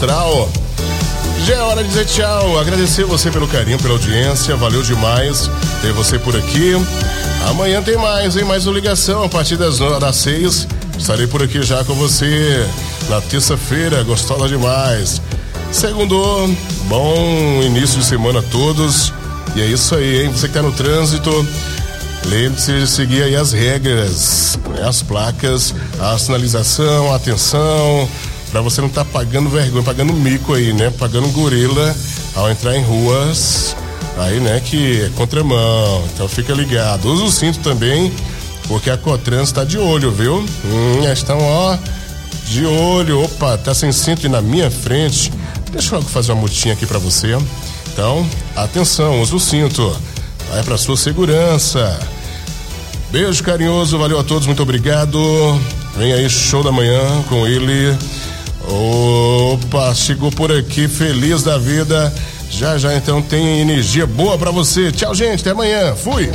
Já é hora de dizer tchau, agradecer você pelo carinho, pela audiência, valeu demais ter você por aqui. Amanhã tem mais, hein? Mais uma ligação a partir das 6. Estarei por aqui já com você na terça-feira, gostosa demais. Segundou, bom início de semana a todos. E é isso aí, hein? Você que tá no trânsito, lembre-se de seguir aí as regras, né? As placas, a sinalização, a atenção, pra você não estar pagando vergonha, pagando mico aí, né? Pagando gorila ao entrar em ruas, aí, né? Que é contramão, então fica ligado. Usa o cinto também, porque a Cotrans tá de olho, viu? Estão, ó, de olho. Opa, tá sem cinto na minha frente. Deixa eu fazer uma multinha aqui pra você. Então, atenção, usa o cinto. Vai pra sua segurança. Beijo carinhoso, valeu a todos, muito obrigado. Vem aí, show da manhã com ele. Opa, chegou por aqui, feliz da vida. Já então tem energia boa pra você. Tchau, gente, até amanhã. Fui.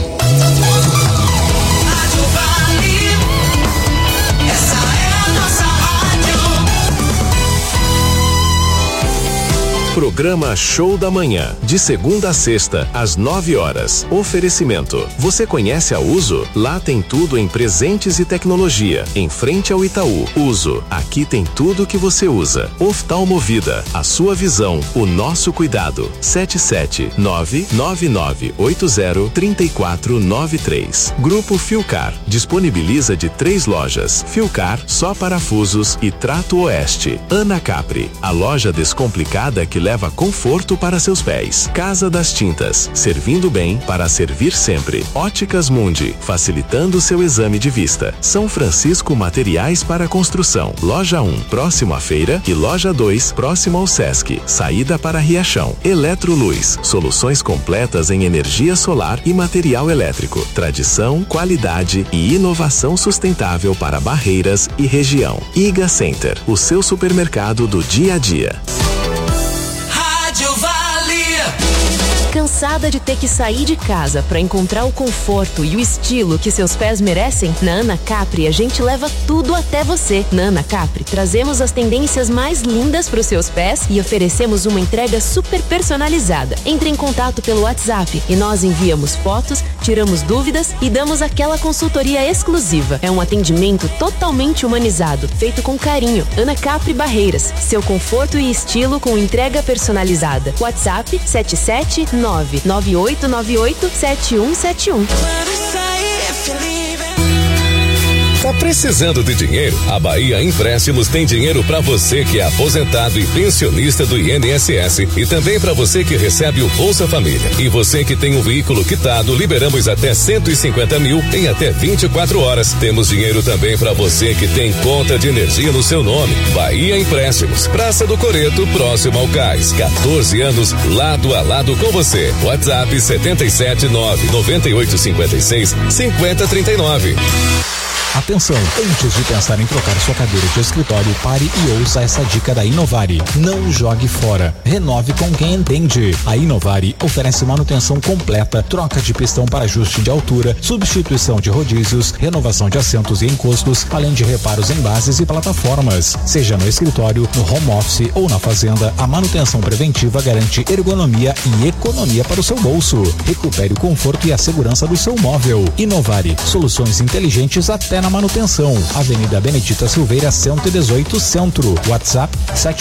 Programa Show da Manhã, de segunda a sexta, às 9 horas. Oferecimento. Você conhece a Uso? Lá tem tudo em presentes e tecnologia. Em frente ao Itaú. Uso. Aqui tem tudo o que você usa. Oftalmovida. A sua visão, o nosso cuidado. 77999803493. Grupo Filcar. Disponibiliza de 3 lojas. Filcar, só parafusos e Trato Oeste. Ana Capri. A loja descomplicada que leva conforto para seus pés. Casa das Tintas, servindo bem para servir sempre. Óticas Mundi, facilitando seu exame de vista. São Francisco Materiais para Construção. Loja 1, próximo à feira, e Loja 2, próximo ao Sesc. Saída para Riachão. Eletroluz, soluções completas em energia solar e material elétrico. Tradição, qualidade e inovação sustentável para Barreiras e região. Iga Center, o seu supermercado do dia a dia. Cansada de ter que sair de casa para encontrar o conforto e o estilo que seus pés merecem? Na Ana Capri a gente leva tudo até você. Na Ana Capri trazemos as tendências mais lindas para os seus pés e oferecemos uma entrega super personalizada. Entre em contato pelo WhatsApp e nós enviamos fotos, tiramos dúvidas e damos aquela consultoria exclusiva. É um atendimento totalmente humanizado, feito com carinho. Ana Capri Barreiras, seu conforto e estilo com entrega personalizada. WhatsApp 77998987171. Tá precisando de dinheiro? A Bahia Empréstimos tem dinheiro para você que é aposentado e pensionista do INSS e também para você que recebe o Bolsa Família. E você que tem um veículo quitado, liberamos até 150 mil em até 24 horas. Temos dinheiro também para você que tem conta de energia no seu nome. Bahia Empréstimos, Praça do Coreto, próximo ao Cais. 14 anos, lado a lado com você. WhatsApp 77998565039. Atenção, antes de pensar em trocar sua cadeira de escritório, pare e ouça essa dica da Inovari. Não jogue fora. Renove com quem entende. A Inovari oferece manutenção completa, troca de pistão para ajuste de altura, substituição de rodízios, renovação de assentos e encostos, além de reparos em bases e plataformas. Seja no escritório, no home office ou na fazenda, a manutenção preventiva garante ergonomia e economia para o seu bolso. Recupere o conforto e a segurança do seu móvel. Inovari, soluções inteligentes até na manutenção. Avenida Benedita Silveira, 118 Centro. WhatsApp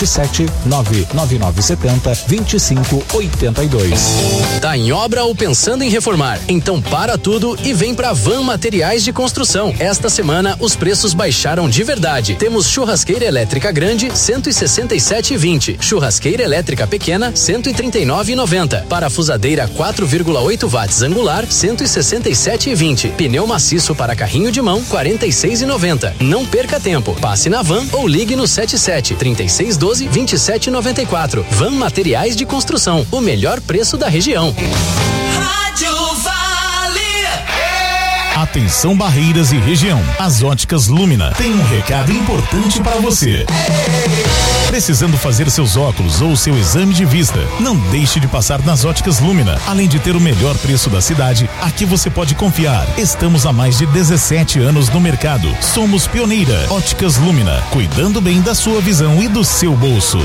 77999702582. Tá em obra ou pensando em reformar? Então para tudo e vem pra Van Materiais de Construção. Esta semana os preços baixaram de verdade. Temos churrasqueira elétrica grande 167,20, churrasqueira elétrica pequena 139,90, parafusadeira 4,8 watts angular 167,20, pneu maciço para carrinho de mão 46,90. Não perca tempo. Passe na Van ou ligue no 77-3612-2794. Van Materiais de Construção. O melhor preço da região. Rádio Vale. Atenção Barreiras e região. As Óticas Lumina tem um recado importante para você. Precisando fazer seus óculos ou seu exame de vista? Não deixe de passar nas Óticas Lumina. Além de ter o melhor preço da cidade, aqui você pode confiar. Estamos há mais de 17 anos no mercado. Somos pioneira. Óticas Lumina, cuidando bem da sua visão e do seu bolso.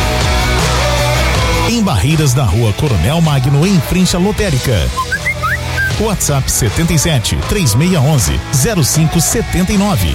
Em Barreiras, na Rua Coronel Magno, em frente à lotérica. WhatsApp 77 3611 0579.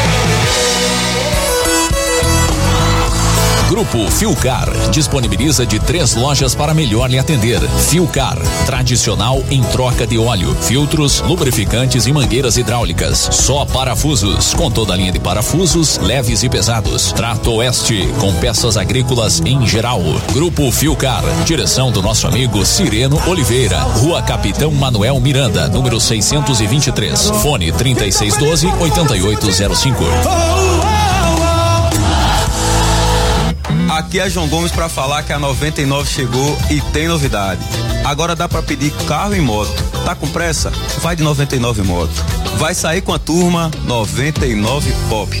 Grupo Filcar disponibiliza de 3 lojas para melhor lhe atender. Filcar, tradicional em troca de óleo, filtros, lubrificantes e mangueiras hidráulicas. Só parafusos, com toda a linha de parafusos, leves e pesados. Trato Oeste, com peças agrícolas em geral. Grupo Filcar, direção do nosso amigo Cireno Oliveira. Rua Capitão Manuel Miranda, número 623. Fone 3612-8805. Aqui é João Gomes para falar que a 99 chegou e tem novidade. Agora dá para pedir carro e moto. Tá com pressa? Vai de 99 Moto. Vai sair com a turma 99 Pop.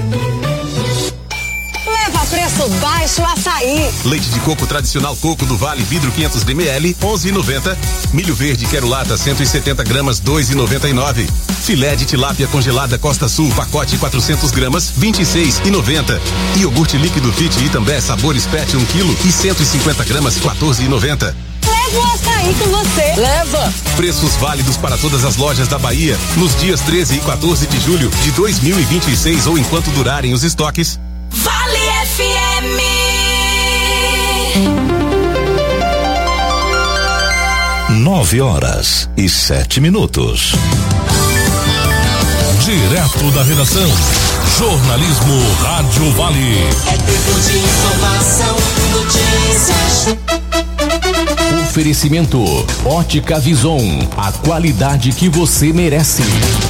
Leva preço baixo Açaí. Leite de coco tradicional Coco do Vale, vidro 500 ml, 11,90. Milho verde Quero Lata, 170 gramas, 2,99. Filé de tilápia congelada Costa Sul, pacote 400 gramas, 26,90. Iogurte líquido Fit Itambé, sabores Pet 1 kg e 150 gramas, 14,90. Leva o Açaí com você. Leva. Preços válidos para todas as lojas da Bahia nos dias 13 e 14 de julho de 2026 ou enquanto durarem os estoques. Vale FM. 9h07. Direto da redação, jornalismo Rádio Vale. É tempo de informação, notícias. Oferecimento Ótica Vison, a qualidade que você merece.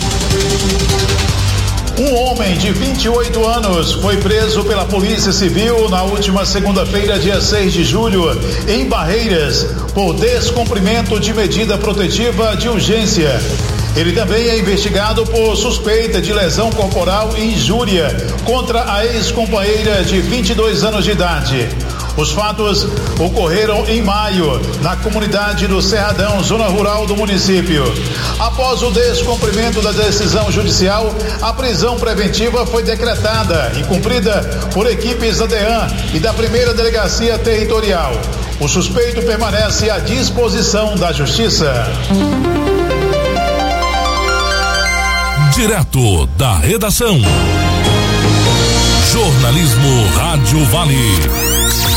Um homem de 28 anos foi preso pela Polícia Civil na última segunda-feira, dia 6 de julho, em Barreiras, por descumprimento de medida protetiva de urgência. Ele também é investigado por suspeita de lesão corporal e injúria contra a ex-companheira de 22 anos de idade. Os fatos ocorreram em maio, na comunidade do Cerradão, zona rural do município. Após o descumprimento da decisão judicial, a prisão preventiva foi decretada e cumprida por equipes da DEAN e da primeira delegacia territorial. O suspeito permanece à disposição da Justiça. Direto da redação, jornalismo Rádio Vale.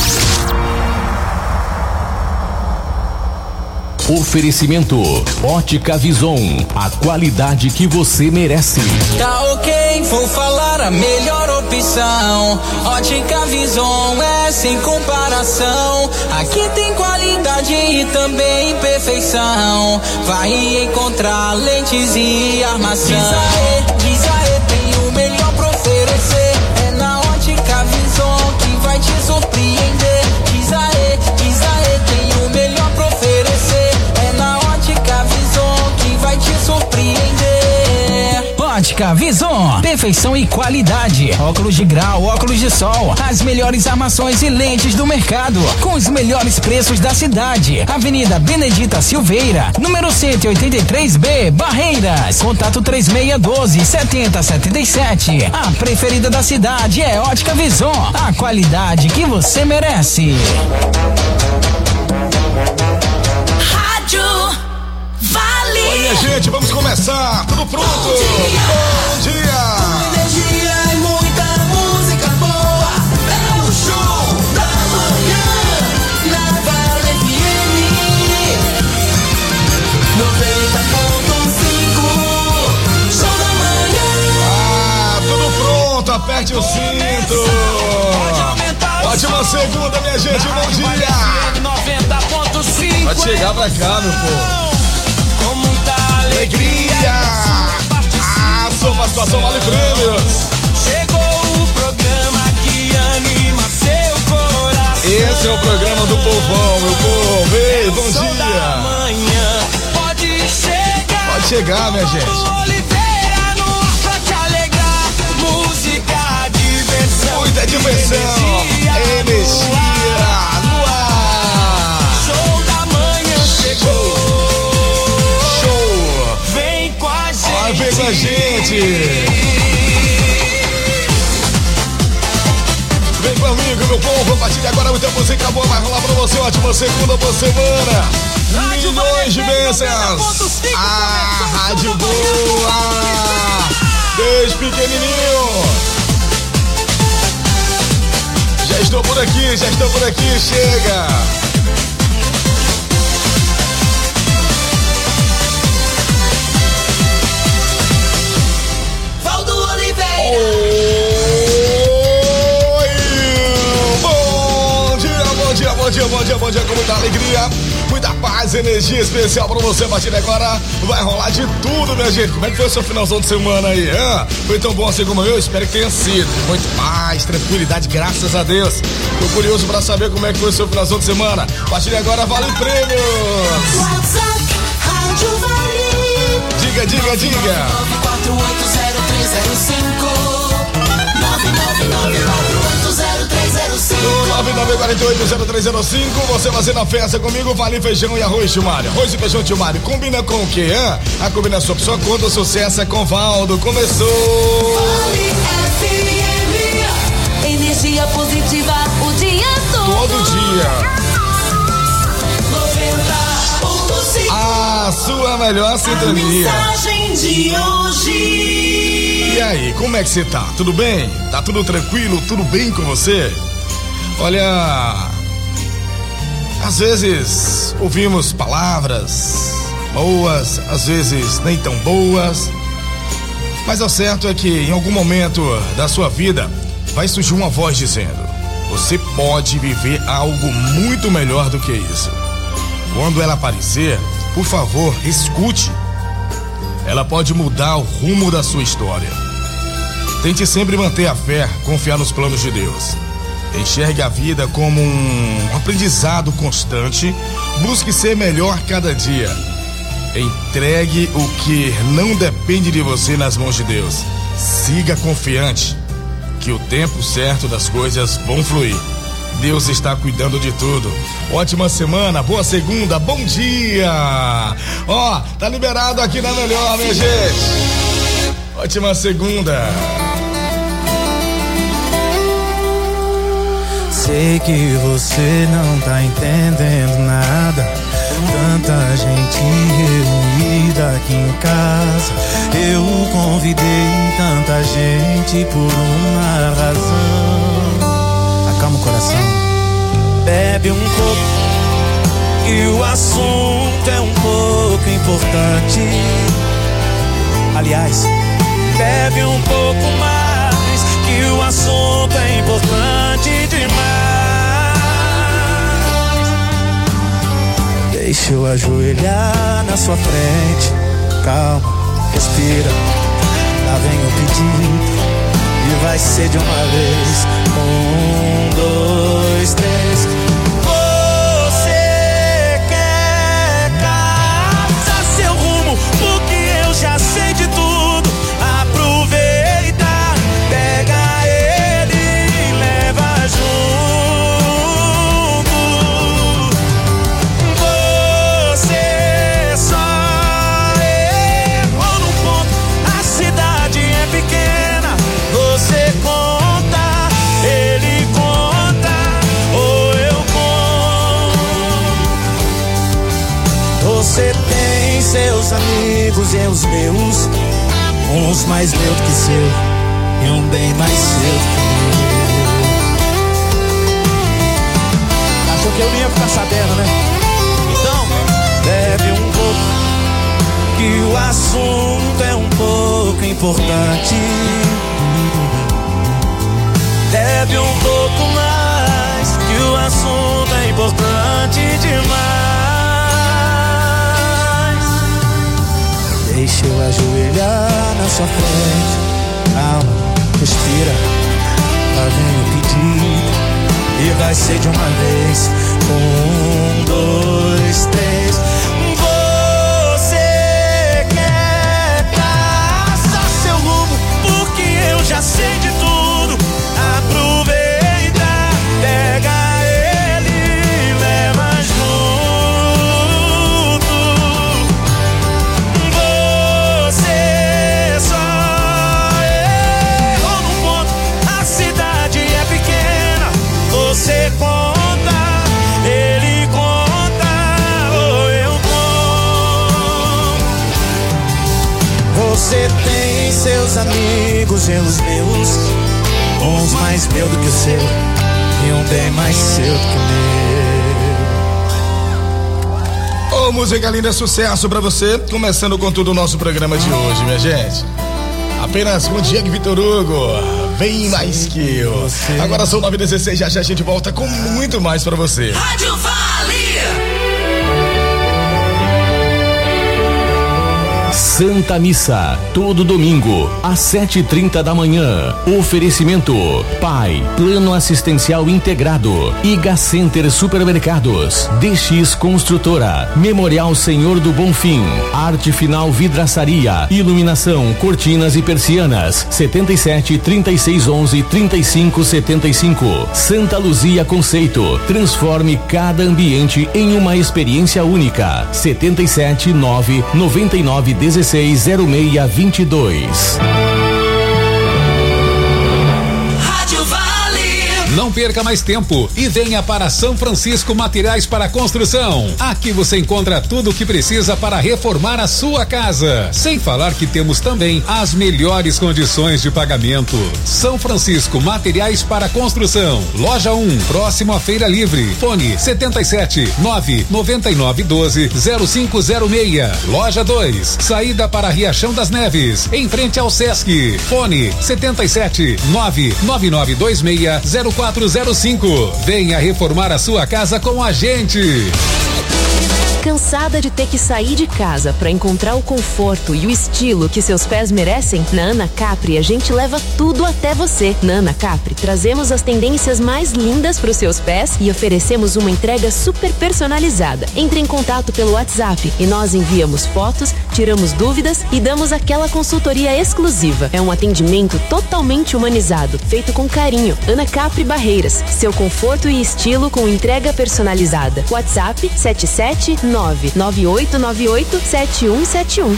Oferecimento Ótica Vison, a qualidade que você merece. Tá ok, vou falar a melhor opção. Ótica Vison é sem comparação. Aqui tem qualidade e também perfeição. Vai encontrar lentes e armação. Diz aê, tem o melhor pra oferecer. É na Ótica Vison que vai te surpreender. Diz aê, tem o melhor pra oferecer. É na Ótica Vison que vai te surpreender. Ótica Vison, perfeição e qualidade. Óculos de grau, óculos de sol, as melhores armações e lentes do mercado, com os melhores preços da cidade. Avenida Benedita Silveira, número 183B, Barreiras. Contato 3612-7077. A preferida da cidade é Ótica Vison, a qualidade que você merece. Rádio Vale. Oi, minha gente, vamos começar. Tudo pronto? Bom dia. Energia e muita música boa. É o show da manhã na Vale FM 90.5. Show da manhã. Ah, tudo pronto. Aperte o cinto. Ótima segunda, minha gente. Bom dia. 90.5. Pode chegar pra cá, meu povo. Com muita Alegria. Ah, sua participação vale prêmios. Chegou o programa que anima seu coração. Esse é o programa do povão, meu povo. Ei, bom dia. Pode chegar. Pode chegar, minha gente. Oliveira no ar pra te alegrar. Música, diversão. Muita diversão. Energia no ar. Show da manhã chegou. Show. Vem com a gente. Ó, vem com a gente. Vem comigo, meu povo, a partir de agora muita música boa vai rolar pra você, ótima segunda boa semana. Milhões de bênçãos. Ah, rádio boa. Desde pequenininho. Já estou por aqui, chega. Valdo Oliveira. Bom dia, com muita alegria, muita paz, energia especial pra você. A partir de agora vai rolar de tudo, minha gente. Como é que foi o seu finalzão de semana aí? Hein? Foi tão bom assim como eu? Espero que tenha sido. Muito paz, tranquilidade, graças a Deus. Tô curioso pra saber como é que foi o seu finalzão de semana. A partir de agora vale prêmios. WhatsApp, Rádio Vale. Diga. 999480305. Você fazendo a festa comigo, vale feijão e arroz, Tilmário. Arroz e feijão, Tilmário. Combina com o quê, hein? A combinação por sua conta, o sucesso é com Valdo. Começou. Vale FM. Energia positiva o dia todo. Todo dia. 90.5. A sua melhor sintonia. A mensagem de hoje. E aí, como é que você tá? Tudo bem? Tá tudo tranquilo? Tudo bem com você? Olha, às vezes ouvimos palavras boas, às vezes nem tão boas, mas o certo é que em algum momento da sua vida vai surgir uma voz dizendo: você pode viver algo muito melhor do que isso. Quando ela aparecer, por favor, escute. Ela pode mudar o rumo da sua história. Tente sempre manter a fé, confiar nos planos de Deus. Enxergue a vida como um aprendizado constante. Busque ser melhor cada dia. Entregue o que não depende de você nas mãos de Deus. Siga confiante que o tempo certo das coisas vão fluir. Deus está cuidando de tudo. Ótima semana, boa segunda, bom dia. Ó, tá liberado aqui na Melhor, minha gente. Ótima segunda. Sei que você não tá entendendo nada. Tanta gente reunida aqui em casa. Eu convidei tanta gente por uma razão. Acalma o coração. Bebe um pouco, e o assunto é um pouco importante. Aliás, bebe um pouco mais, que o assunto é importante demais. Deixa eu ajoelhar na sua frente. Calma, respira. Lá vem o pedido, e vai ser de uma vez. 1, 2, 3. Você quer caçar seu rumo, porque eu já sei de tudo. Aproveita, pega ele e leva junto. Você só errou no ponto. A cidade é pequena. Você conta, ele conta, ou eu conto. Você tem seus amigos e os meus, uns mais meu do que seu, e um bem mais seu do que meu. Achou que eu não ia ficar sabendo, né? Então, bebe um pouco, que o assunto é um pouco importante. Bebe um pouco mais, que o assunto é importante demais. Deixa eu ajoelhar na sua frente. Calma, respira. Lá vem o pedido, e vai ser de uma vez. 1, 2, 3. Você quer meus amigos e os meus, uns mais meu do que o seu e um bem mais seu do que o meu. Ô, música linda, sucesso pra você, começando com tudo o nosso programa de hoje, minha gente. Apenas com o Diego Vitor Hugo, bem mais que eu. Agora são 9h16, já a gente volta com muito mais pra você. Rádio Vale. Santa Missa, todo domingo, às 7h30 da manhã. Oferecimento: Pai, Plano Assistencial Integrado, Iga Center Supermercados, DX Construtora, Memorial Senhor do Bonfim, Arte Final Vidraçaria, Iluminação, Cortinas e Persianas, 77 3611 3575. Santa Luzia Conceito, transforme cada ambiente em uma experiência única. 77 999 16 0622. Não perca mais tempo e venha para São Francisco Materiais para Construção. Aqui você encontra tudo o que precisa para reformar a sua casa. Sem falar que temos também as melhores condições de pagamento. São Francisco Materiais para Construção. Loja 1, próximo à Feira Livre. Fone 77 999 12 0506. Loja 2, saída para Riachão das Neves, em frente ao Sesc. Fone 77 99926 0405. Venha reformar a sua casa com a gente. Cansada de ter que sair de casa para encontrar o conforto e o estilo que seus pés merecem? Na Ana Capri a gente leva tudo até você. Na Ana Capri trazemos as tendências mais lindas para os seus pés e oferecemos uma entrega super personalizada. Entre em contato pelo WhatsApp e nós enviamos fotos, tiramos dúvidas e damos aquela consultoria exclusiva. É um atendimento totalmente humanizado, feito com carinho. Ana Capri Barreiras, seu conforto e estilo com entrega personalizada. WhatsApp 77998987171.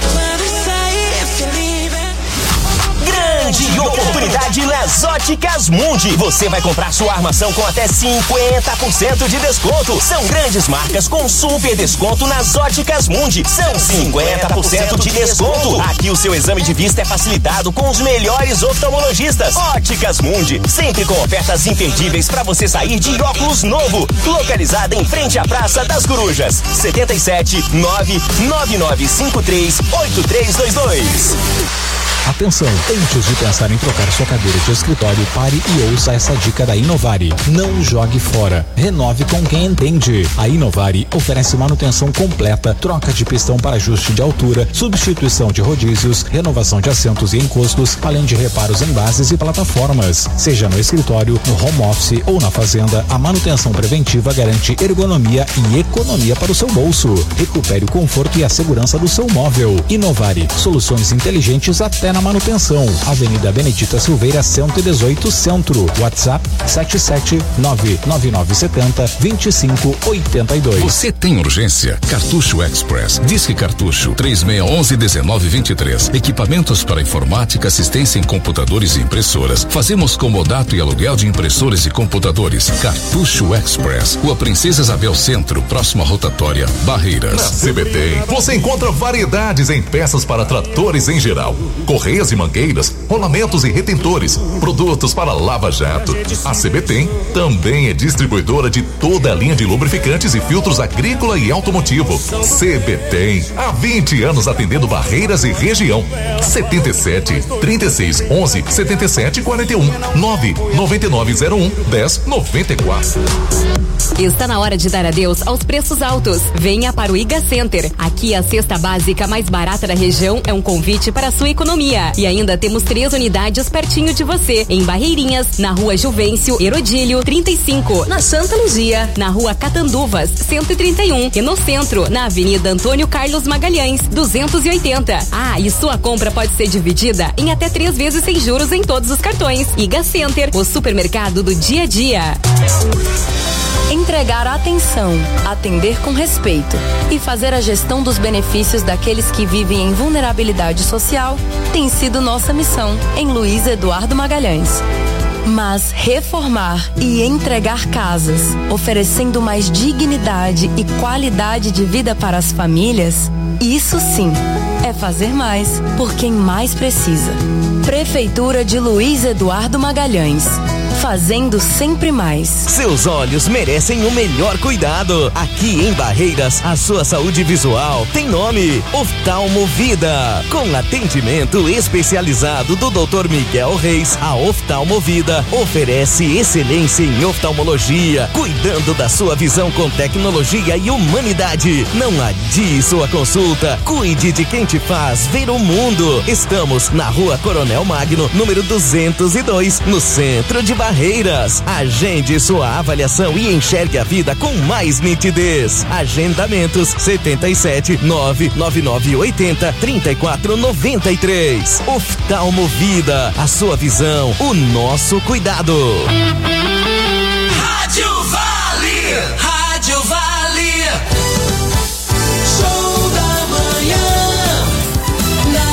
Grande oportunidade nas Óticas Mundi. Você vai comprar sua armação com até 50% de desconto. São grandes marcas com super desconto nas Óticas Mundi. São 50% de desconto. Aqui o seu exame de vista é facilitado com os melhores oftalmologistas. Óticas Mundi, sempre com ofertas imperdíveis para você sair de óculos novo. Localizada em frente à Praça das Corujas. 77 99953 8322. Atenção, antes de pensar em trocar sua cadeira de escritório, pare e ouça essa dica da Inovari. Não jogue fora. Renove com quem entende. A Inovari oferece manutenção completa, troca de pistão para ajuste de altura, substituição de rodízios, renovação de assentos e encostos, além de reparos em bases e plataformas. Seja no escritório, no home office ou na fazenda, a manutenção preventiva garante ergonomia e economia para o seu bolso. Recupere o conforto e a segurança do seu móvel. Inovari, soluções inteligentes até na manutenção. Avenida Benedita Silveira, 118 Centro. WhatsApp 77999702582. Você tem urgência? Cartucho Express. Disque Cartucho 3611-1923. Equipamentos para informática, assistência em computadores e impressoras. Fazemos comodato e aluguel de impressoras e computadores. Cartucho Express. Rua Princesa Isabel Centro, próximo à rotatória Barreiras. Na CBT você encontra variedades em peças para tratores em geral. Correias e mangueiras, rolamentos e retentores, produtos para lava-jato. A CBT também é distribuidora de toda a linha de lubrificantes e filtros agrícola e automotivo. CBT, há 20 anos atendendo Barreiras e região. 77 36 11 77 41 99901 1094. Está na hora de dar adeus aos preços altos. Venha para o Iga Center. Aqui a cesta básica mais barata da região é um convite para a sua economia. E ainda temos 3 unidades pertinho de você. Em Barreirinhas, na Rua Juvencio Herodílio 35. Na Santa Luzia, na Rua Catanduvas 131. E no centro, na Avenida Antônio Carlos Magalhães 280. Ah, e sua compra pode ser dividida em até 3 vezes sem juros em todos os cartões. Iga Center, o supermercado do dia a dia. Entregar atenção, atender com respeito e fazer a gestão dos benefícios daqueles que vivem em vulnerabilidade social tem sido nossa missão em Luiz Eduardo Magalhães. Mas reformar e entregar casas, oferecendo mais dignidade e qualidade de vida para as famílias, isso sim é é fazer mais por quem mais precisa. Prefeitura de Luiz Eduardo Magalhães. Fazendo sempre mais. Seus olhos merecem o melhor cuidado. Aqui em Barreiras, a sua saúde visual tem nome: Oftalmo Vida. Com atendimento especializado do Dr. Miguel Reis, a Oftalmo Vida oferece excelência em oftalmologia, cuidando da sua visão com tecnologia e humanidade. Não adie sua consulta. Cuide de quem te faz ver o mundo. Estamos na Rua Coronel Magno, número 202, no centro de Barreiras. Agende sua avaliação e enxergue a vida com mais nitidez. Agendamentos 77 99980 3493. Oftalmo Vida, a sua visão, o nosso cuidado. Rádio Vale, Rádio Vale, show da manhã, na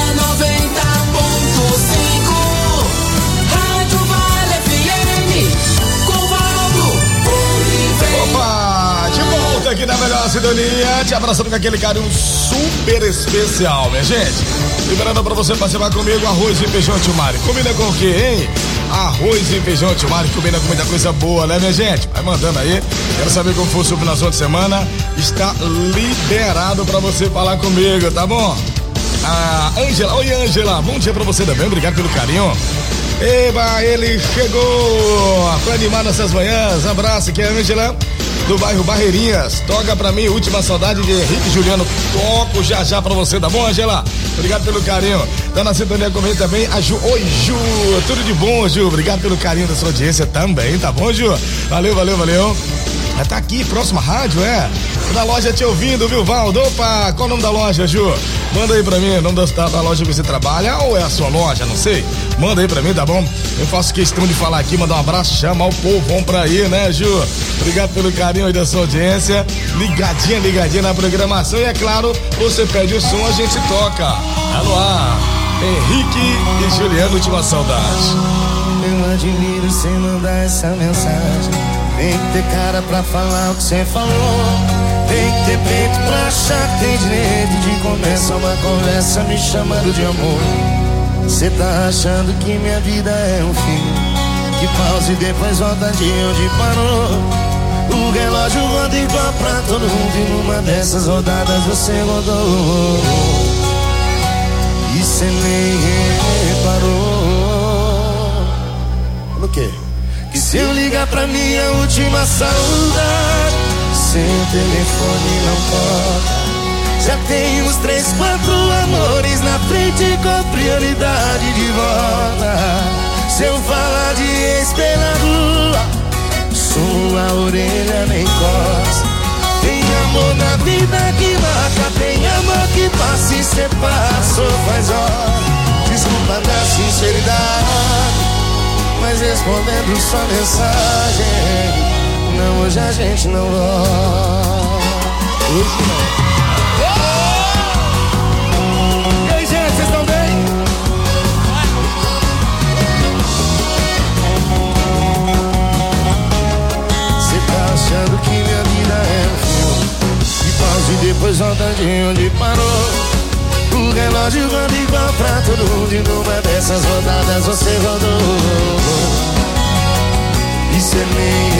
90.5, Rádio Vale FM, com Valdo Oliveira. Opa, de volta aqui na melhor sintonia, te abraçando com aquele carinho super especial, minha gente. Liberando pra você participar comigo, arroz e feijão Tilmari. Combina com o quê, hein? Arroz e feijão Tilmari, combina com muita coisa boa, né, minha gente? Vai mandando aí. Quero saber como foi o seu final de semana. Está liberado pra você falar comigo, tá bom? Ângela, oi Ângela, bom dia pra você também, obrigado pelo carinho. Eba, ele chegou pra animar nossas manhãs. Abraço, aqui é a Ângela do bairro Barreirinhas. Toca pra mim, Última Saudade de Henrique Juliano. Toco já pra você, tá bom, Ângela? Obrigado pelo carinho. Tá na sintonia comigo também a Ju. Oi, Ju, tudo de bom, Ju? Obrigado pelo carinho da sua audiência também, tá bom, Ju? Valeu. Tá aqui, próxima rádio, é? Da loja te ouvindo, viu, Valdo? Opa, qual o nome da loja, Ju? Manda aí pra mim, o nome da loja que você trabalha, ou é a sua loja, não sei. Manda aí pra mim, tá bom? Eu faço questão de falar aqui, mandar um abraço, chamar o povão pra ir, né, Ju? Obrigado pelo carinho aí da sua audiência. Ligadinha na programação. E é claro, você pede o som, a gente toca. Alô, Henrique e Juliano, Última Saudade. Eu admiro você mandar essa mensagem. Tem que ter cara pra falar o que você falou. Tem que ter peito pra achar que tem direito de começar uma conversa me chamando de amor. Cê tá achando que minha vida é um fim, que pausa e depois volta de onde parou. O relógio roda igual pra todo mundo e numa dessas rodadas você rodou. E cê nem reparou. No quê? Que se eu ligar pra minha última saudade, seu telefone não toca. Já tem uns 3, 4 amores na frente com prioridade de volta. Se eu falar de espelhar rua, sua orelha nem coça. Tem amor na vida que marca, tem amor que passa e cê passou faz hora. Desculpa da sinceridade, mas respondendo sua mensagem, não, hoje a gente não volta. Hoje não. E aí, gente, vocês estão bem? Cê tá achando que minha vida é um filme, que pausa e depois volta de onde parou. O relógio roda igual pra todo mundo e numa dessas rodadas você rodou. E cê nem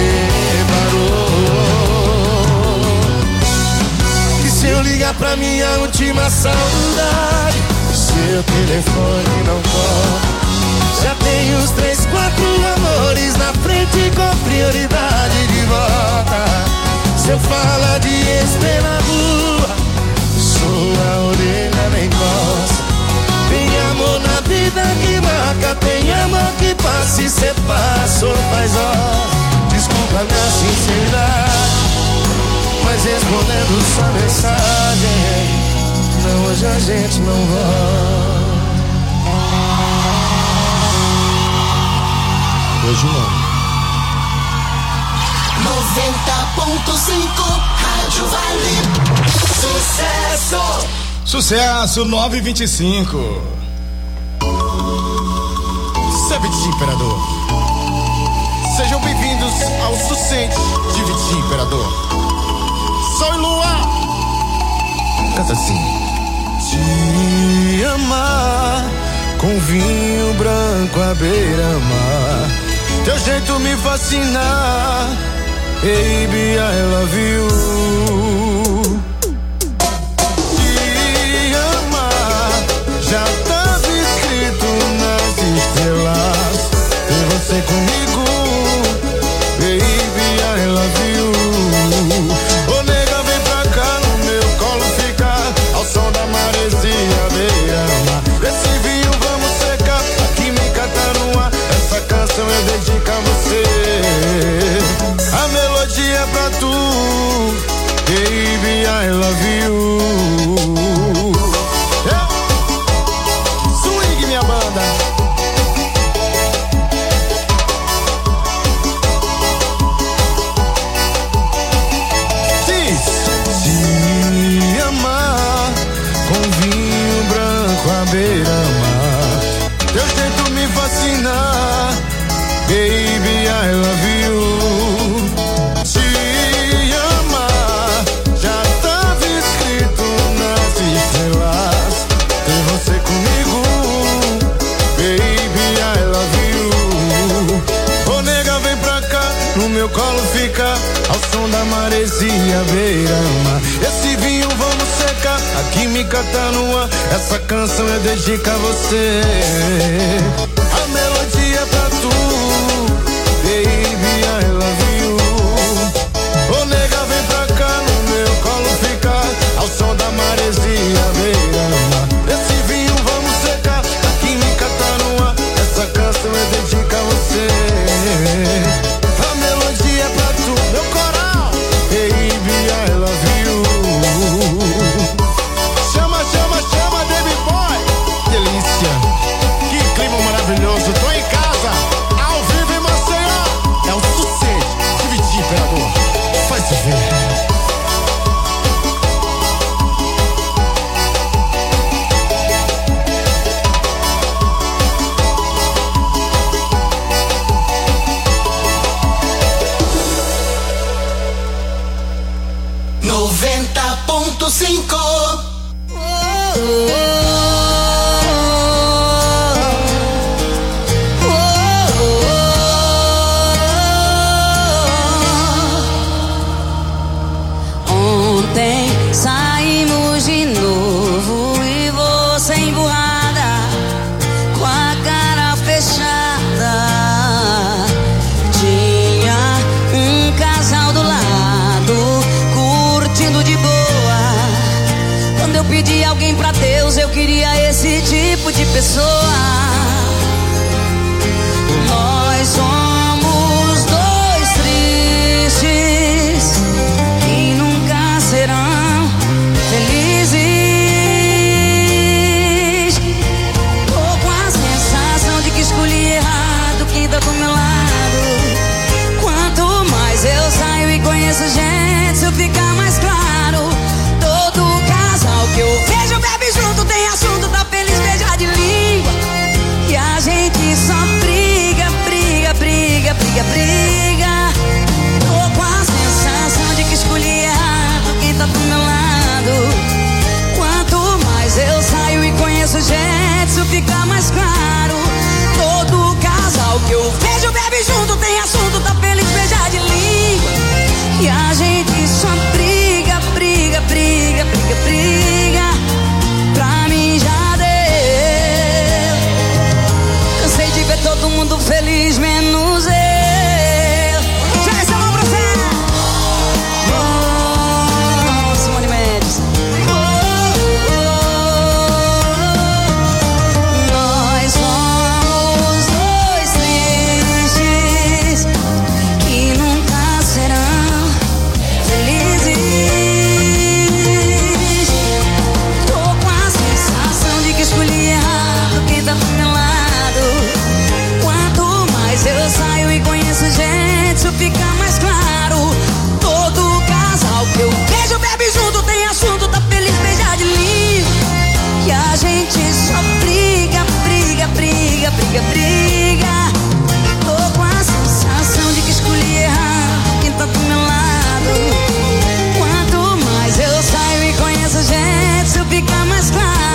reparou. Que se eu ligar pra minha última saudade, seu telefone não toca. Já tem uns 3, 4 amores na frente com prioridade de volta. Se eu falar de esperar rua, sua orelha nem coça. Tem amor na vida que marca, tem amor que passa e cê passou faz hora. Desculpa minha sinceridade, mas respondendo sua mensagem, não, hoje a gente não volta. Hoje não. 90.5 Rádio Vale. Sucesso! Sucesso 925. Sabe de Imperador. Sejam bem-vindos ao Sucente de Vitinho Imperador. Sol e Lua. Canta assim. te amar com vinho branco à beira-mar. Teu jeito me fascina, baby, I love you. Te amar já tava escrito nas estrelas. Ter você comigo, baby, I love you. Ô nega, vem pra cá no meu colo ficar, ao som da maresia beira-mar. Esse vinho vamos secar, a química tá no ar. Essa canção eu dedico a você. A melodia é pra tu, baby, I love you. Swing, minha banda. Te amar com vinho branco à beira-mar. Teu jeito me fascina, baby, I love you. Te amar já tava escrito nas estrelas. Ter você comigo, baby, I love you. Ô nega, vem pra cá, no meu colo fica, ao som da maresia beira-mar. Esse vinho vamos secar, a química tá no ar. Essa canção eu dedico a você. A melodia é pra tu, baby, I love you. Ô nega, vem pra cá, no meu colo ficar, ao som da maresia beira-mar. Esse vinho vamos secar, a química tá no ar. Essa canção eu dedico a você. A melodia é pra tu, meu coral, baby, I love you. Chama, chama, chama, baby boy. Delícia, que clima maravilhoso. Tô em casa, ao vivo em Maceió. É um sucesso, dividir, imperador. Faz se ver. Ontem saímos de novo e você emburrada, com a cara fechada. Tinha um casal do lado, curtindo de boa. Quando eu pedi alguém pra Deus, eu queria esse tipo de pessoa. Nós somos dois tristes que nunca serão felizes. Tô com a sensação de que escolhi errado quem tá do meu lado. Quanto mais eu saio e conheço gente, isso fica mais claro. Todo casal que eu vejo bebe junto, tem assunto, tá feliz, beija de língua. E a gente só briga, briga, briga, briga, briga. Tô com a sensação de que escolhi errado quem tá do meu lado. Quanto mais eu saio e conheço gente, isso fica mais claro. Todo casal que eu vejo bebe junto, tem assunto, tá feliz, beija de língua. E a gente só briga, briga, briga, briga, briga. Pra mim já deu. Cansei de ver todo mundo feliz, menos eu. Joga essa mão pra você. Oh, Simone Mendes. Nós somos dois tristes que nunca serão felizes. Tô com a sensação de que escolhi errado quem tá do meu lado. Quanto mais eu saio e conheço gente, isso fica mais claro. Todo casal que eu vejo bebe junto, tem assunto, tá feliz, beija de língua. E a gente só briga, briga, briga, briga, briga. Tô com a sensação de que escolhi errado quem tá do meu lado. Quanto mais eu saio e conheço gente, isso fica mais claro.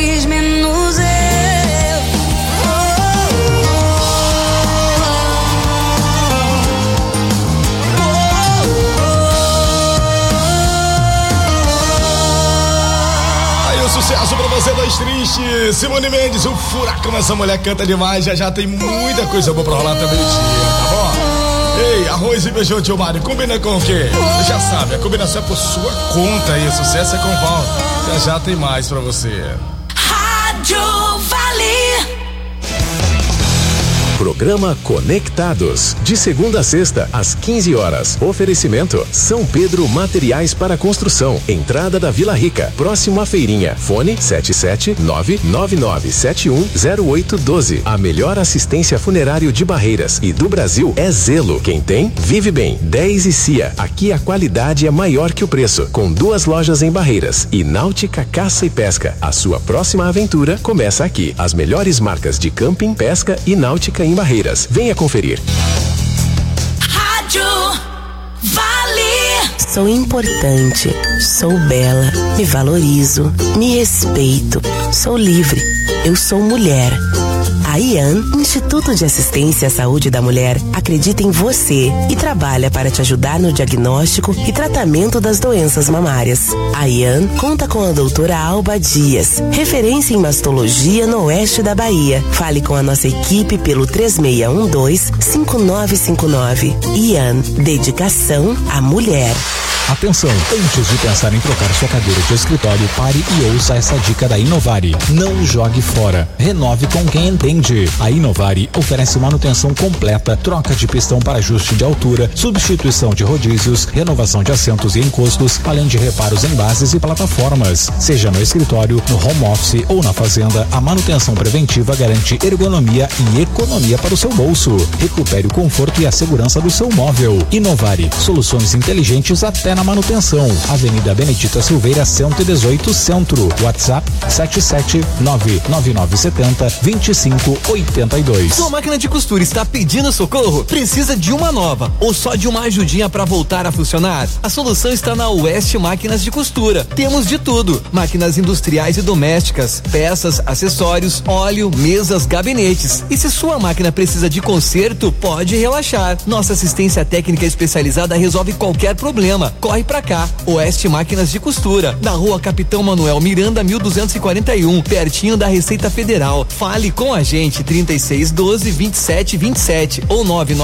feliz, menos eu. Sucesso pra você, dois tristes. Simone Mendes, o furacão, essa mulher canta demais. Já tem muita coisa boa pra rolar também dia, tá bom? Ei, arroz e feijão, tio Mário, combina com o quê? Você já sabe, a combinação é por sua conta aí. O sucesso é com o Val. Já tem mais pra você. Rádio Vale. Programa Conectados, de segunda a sexta, às 15 horas. Oferecimento: São Pedro Materiais para Construção, entrada da Vila Rica, próximo à feirinha. Fone 77999710812. A melhor assistência funerário de Barreiras e do Brasil é Zelo. Quem tem, vive bem. 10 e Cia. Aqui a qualidade é maior que o preço. Com 2 lojas em Barreiras. E Náutica Caça e Pesca. A sua próxima aventura começa aqui. As melhores marcas de camping, pesca e náutica em Barreiras. Venha conferir. Rádio Vale. Sou importante, sou bela, me valorizo, me respeito, sou livre, eu sou mulher. A IAN, Instituto de Assistência à Saúde da Mulher, acredita em você e trabalha para te ajudar no diagnóstico e tratamento das doenças mamárias. A IAN conta com a doutora Alba Dias, referência em mastologia no oeste da Bahia. Fale com a nossa equipe pelo 3612-5959. IAN, dedicação à mulher. Atenção, antes de pensar em trocar sua cadeira de escritório, pare e ouça essa dica da Inovari. Não jogue fora. Renove com quem entende. A Inovari oferece manutenção completa, troca de pistão para ajuste de altura, substituição de rodízios, renovação de assentos e encostos, além de reparos em bases e plataformas. Seja no escritório, no home office ou na fazenda, a manutenção preventiva garante ergonomia e economia para o seu bolso. Recupere o conforto e a segurança do seu móvel. Inovari, soluções inteligentes até na manutenção. Avenida Benedita Silveira, 118 Centro. WhatsApp 77999702582. Sua máquina de costura está pedindo socorro? Precisa de uma nova ou só de uma ajudinha para voltar a funcionar? A solução está na West Máquinas de Costura. Temos de tudo: máquinas industriais e domésticas, peças, acessórios, óleo, mesas, gabinetes. E se sua máquina precisa de conserto, pode relaxar. Nossa assistência técnica especializada resolve qualquer problema. Corre pra cá, Oeste Máquinas de Costura, na Rua Capitão Manuel Miranda, 1241, pertinho da Receita Federal. Fale com a gente, 3612-2727 ou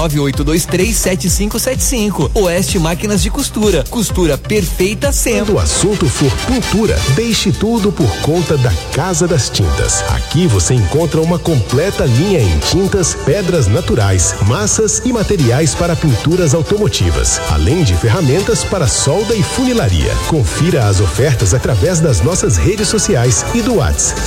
998237575. Oeste Máquinas de Costura, costura perfeita sempre. Quando o assunto for pintura, deixe tudo por conta da Casa das Tintas. Aqui você encontra uma completa linha em tintas, pedras naturais, massas e materiais para pinturas automotivas, além de ferramentas para solda e funilaria. Confira as ofertas através das nossas redes sociais e do WhatsApp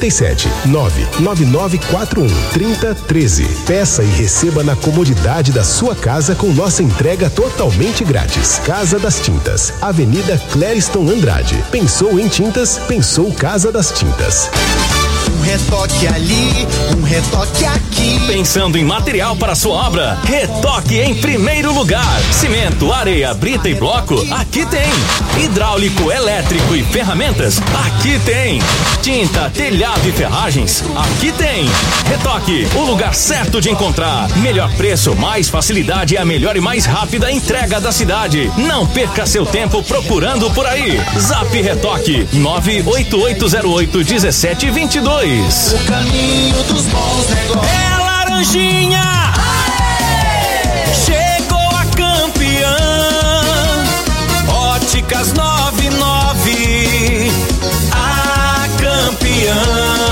77999413013. Peça e receba na comodidade da sua casa com nossa entrega totalmente grátis. Casa das Tintas, Avenida Clériston Andrade. Pensou em tintas? Pensou Casa das Tintas. Um retoque ali, um retoque aqui. Pensando em material para sua obra? Retoque em primeiro lugar. Cimento, areia, brita e bloco? Aqui tem. Hidráulico, elétrico e ferramentas? Aqui tem. Tinta, telhado e ferragens? Aqui tem. Retoque, o lugar certo de encontrar. Melhor preço, mais facilidade e a melhor e mais rápida entrega da cidade. Não perca seu tempo procurando por aí. Zap Retoque 988081722. O caminho dos bons negócios. É Laranjinha! Aê! Chegou a campeã. Óticas 99. A campeã.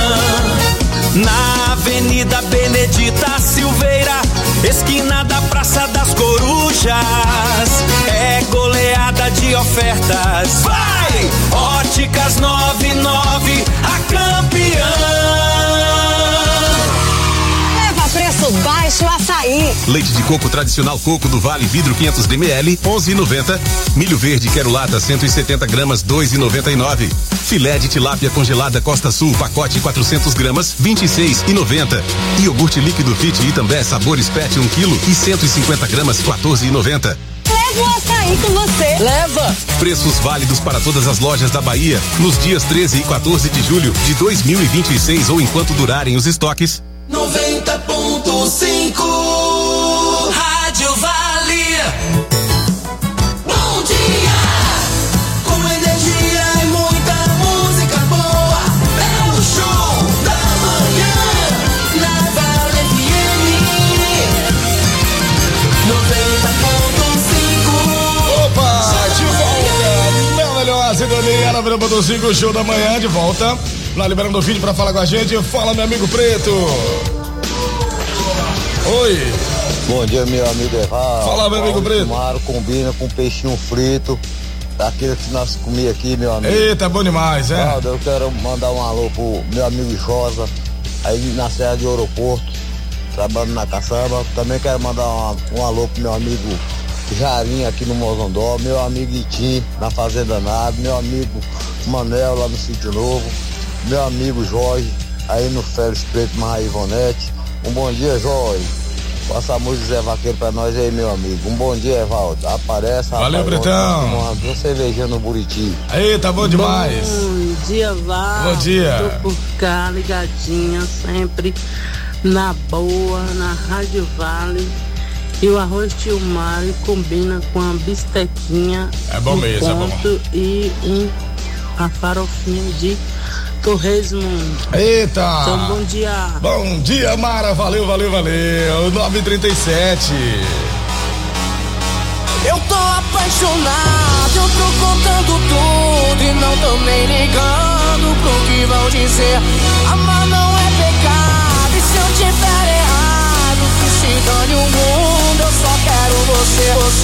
Na Avenida Benedita Silveira, esquina da Praça das Corujas. É goleada de ofertas. Vai! Óticas 99, a campeã. Leva preço baixo açaí. Leite de coco tradicional Coco do Vale, vidro 500 ml, 11,90. Milho verde quero lata 170 gramas, 2,99. Filé de tilápia congelada Costa Sul, pacote 400 gramas, 26,90. Iogurte líquido Fit Itambé sabores Pet 1 kg e 150 gramas, 14,90. Leva o açaí vem com você. Leva! Preços válidos para todas as lojas da Bahia nos dias 13 e 14 de julho de 2026 ou enquanto durarem os estoques. 90.5 Rádio Vale. Bom dia! Com energia e muita música boa. É o show da manhã na Vale FM 90.5. Opa, de volta. Meu melhor sintonia na 90.5, show da manhã de volta. Lá liberando o vídeo pra falar com a gente. Fala, meu amigo Preto. Oi. Bom dia, meu amigo Evaldo. Fala, meu amigo Preto. Maro combina com peixinho frito, daquele que nós comíamos aqui, meu amigo. Eita, bom demais, é? Evaldo, eu quero mandar um alô pro meu amigo Josa, aí na Serra de Aeroporto, trabalhando na caçamba. Também quero mandar um alô pro meu amigo Jarinho aqui no Mozondó, meu amigo Itim na Fazenda Nave, meu amigo Manel lá no Sítio Novo, meu amigo Jorge aí no Félix Preto Marra Ivonete. Um bom dia, Jorge. Passa a música Zé Vaqueiro pra nós aí, meu amigo. Um bom dia, Evaldo. Aparece. Valeu, Bretão. Uma cervejinha no Buriti. Aí, tá bom demais. Bom dia, Val. Bom dia. Tô por cá, ligadinha, sempre na boa, na Rádio Vale. E o arroz tio Mário combina com a bistequinha. É bom mesmo, é bom. E a farofinha de Torresmo. Eita! Então, bom dia. Bom dia, Mara. Valeu. 9h37. Eu tô apaixonado, eu tô contando tudo e não tô nem ligando pro que vão dizer. Amar não é pecado e se eu tiver errado, que se dane o mundo, eu só quero você.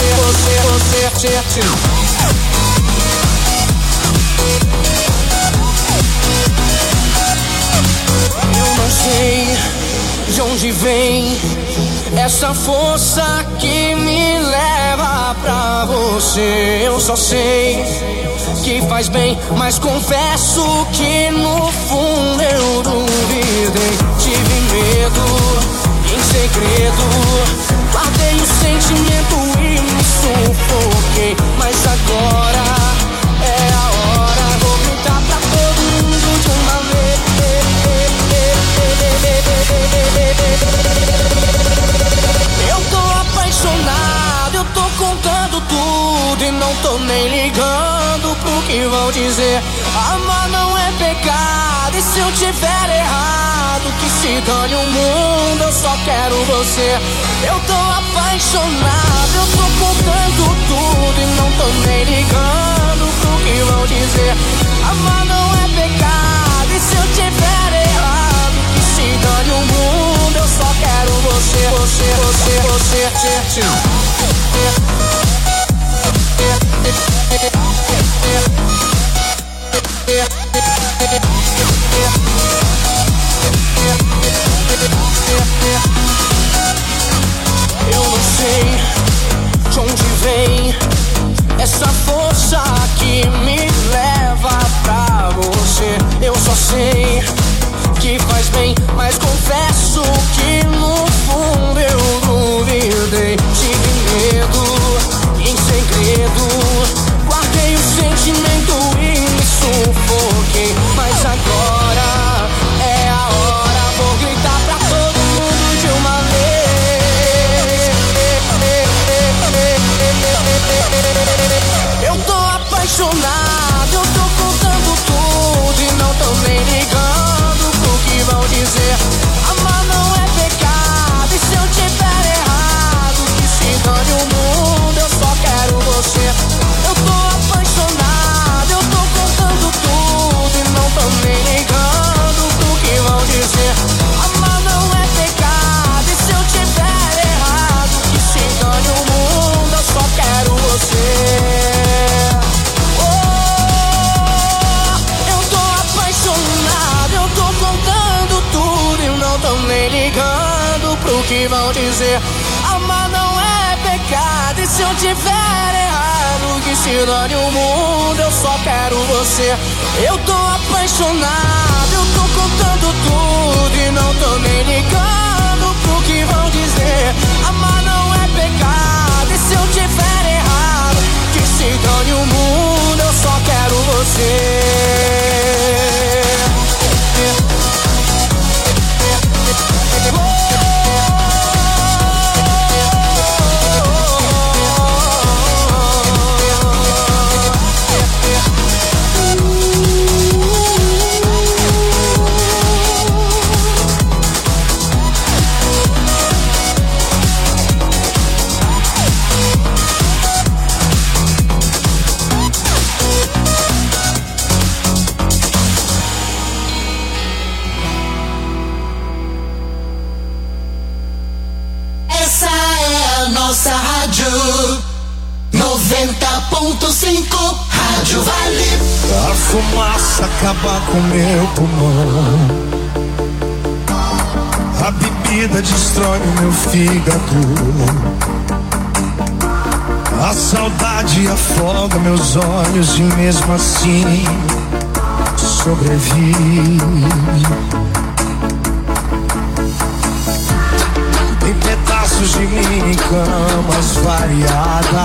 Eu não sei de onde vem essa força que me leva pra você. Eu só sei que faz bem, mas confesso que no fundo eu duvidei. Tive medo, em segredo, guardei o sentimento e me sufoquei. Mas agora é a hora, vou gritar pra todo mundo de uma vez. Eu tô apaixonado, eu tô contando tudo e não tô nem ligando pro que vão dizer. Amar não é pecado e se eu tiver errado, que se dane o mundo, eu só quero você. Eu tô apaixonado, eu tô contando tudo e não tô nem ligando pro que vão dizer. Amar não é pecado e se eu tiver errado, que se dane o mundo, eu só quero você. Eu não sei de onde vem essa força que me leva pra você. Eu só sei que faz bem, mas confesso que no fundo eu duvidei. Tive medo, em segredo, guardei o sentimento e me sufoquei. Mas agora é a hora, vou gritar pra todo mundo de uma vez. Eu tô apaixonado, eu tô contando tudo e não tô nem ligando pro que vão dizer. Amar não é pecado e se eu tiver errado, que se dane o mundo, eu só quero você. Eu tô apaixonado, eu tô contando tudo e não tô nem ligando pro que vão dizer. Amar não é pecado e se eu tiver errado, que se dane o mundo, eu só quero você. Nem ligando pro que vão dizer. Amar não é pecado e se eu tiver errado, que se dane o mundo, eu só quero você. Eu tô apaixonado, eu tô contando tudo e não tô nem ligando pro que vão dizer. Amar não é pecado e se eu tiver errado, você. Nossa rádio 90.5 Rádio Vale. A fumaça acaba com meu pulmão, a bebida destrói o meu fígado, a saudade afoga meus olhos e mesmo assim sobrevive. Tem pedaços de mim em camas variadas,